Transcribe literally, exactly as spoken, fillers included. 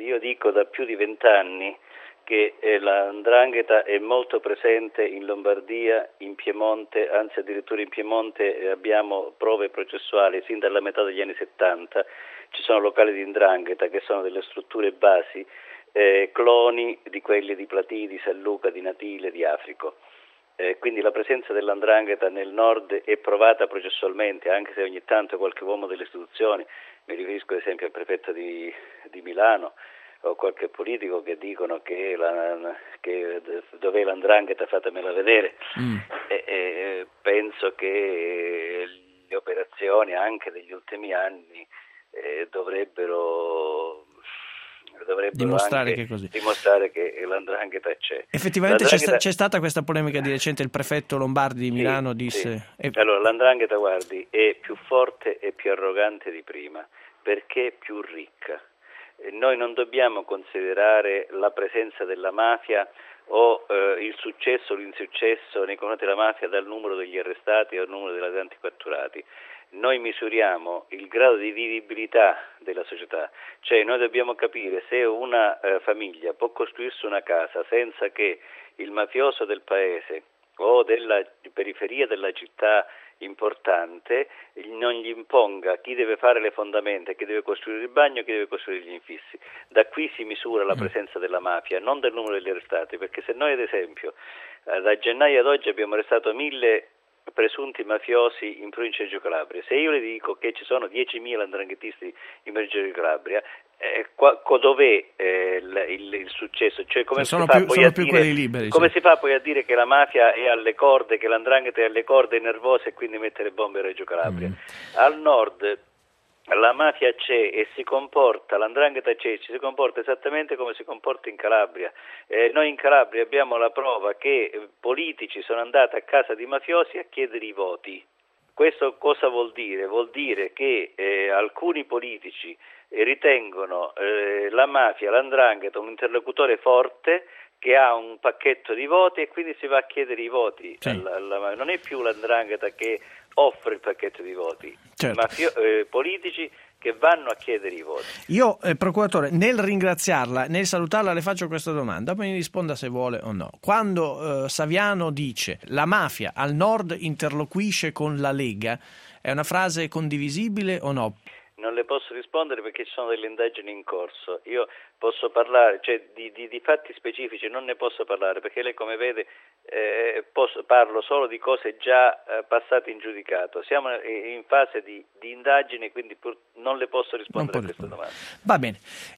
Guardi, io dico da più di vent'anni che eh, la 'ndrangheta è molto presente in Lombardia, in Piemonte, anzi addirittura in Piemonte eh, abbiamo prove processuali sin dalla metà degli anni settanta, ci sono locali di 'ndrangheta che sono delle strutture basi, eh, cloni di quelli di Platì, di San Luca, di Natile, di Africo. Eh, quindi la presenza della 'ndrangheta nel nord è provata processualmente, anche se ogni tanto qualche uomo delle istituzioni, mi riferisco ad esempio al prefetto di, di Milano o qualche politico che dicono che, la, che dov'è la 'ndrangheta fatemela vedere. Mm. E, e penso che le operazioni anche degli ultimi anni eh, dovrebbero dovrebbero dimostrare anche che così. dimostrare che la 'ndrangheta c'è. Effettivamente la 'ndrangheta... c'è, sta, c'è stata questa polemica di recente, il prefetto Lombardi di Milano sì, disse... Sì. E... Allora, la 'ndrangheta, guardi, è più forte e più arrogante di prima, perché è più ricca. Noi non dobbiamo considerare la presenza della mafia o eh, il successo o l'insuccesso nei confronti della mafia dal numero degli arrestati o dal numero dei ladranti catturati. Noi misuriamo il grado di vivibilità della società, cioè noi dobbiamo capire se una eh, famiglia può costruirsi una casa senza che il mafioso del paese o della periferia della città importante non gli imponga chi deve fare le fondamenta, chi deve costruire il bagno, chi deve costruire gli infissi. Da qui si misura la presenza della mafia, non del numero degli arrestati, perché se noi ad esempio eh, da gennaio ad oggi abbiamo arrestato mille presunti mafiosi in provincia di Reggio Calabria, se io le dico che ci sono diecimila 'ndranghetisti in provincia di Reggio Calabria, eh, qua, dov'è eh, il, il, il successo? Cioè come, sono si fa, più, poi sono a più dire, quelli liberi, come cioè. si fa poi a dire che la mafia è alle corde, che la 'ndrangheta è alle corde, è nervosa e quindi mette le bombe a Reggio Calabria? Mm. Al nord la mafia c'è e si comporta, la 'ndrangheta c'è, ci si comporta esattamente come si comporta in Calabria. Eh, noi in Calabria abbiamo la prova che eh, politici sono andati a casa di mafiosi a chiedere i voti. Questo cosa vuol dire? Vuol dire che eh, alcuni politici eh, ritengono eh, la mafia, la 'ndrangheta un interlocutore forte che ha un pacchetto di voti e quindi si va a chiedere i voti. Sì. Alla, alla, non è più la 'ndrangheta che offre il pacchetto di voti, certo. Mafio- eh, politici che vanno a chiedere i voti. Io, eh, procuratore, nel ringraziarla, nel salutarla, le faccio questa domanda, poi mi risponda se vuole o no. Quando eh, Saviano dice la mafia al nord interloquisce con la Lega, è una frase condivisibile o no? Non le posso rispondere perché ci sono delle indagini in corso. Io posso parlare, cioè di, di, di fatti specifici non ne posso parlare perché lei, come vede, eh, posso, parlo solo di cose già eh, passate in giudicato. Siamo in fase di, di indagine, quindi pur, non le posso rispondere a questa domanda. Va bene.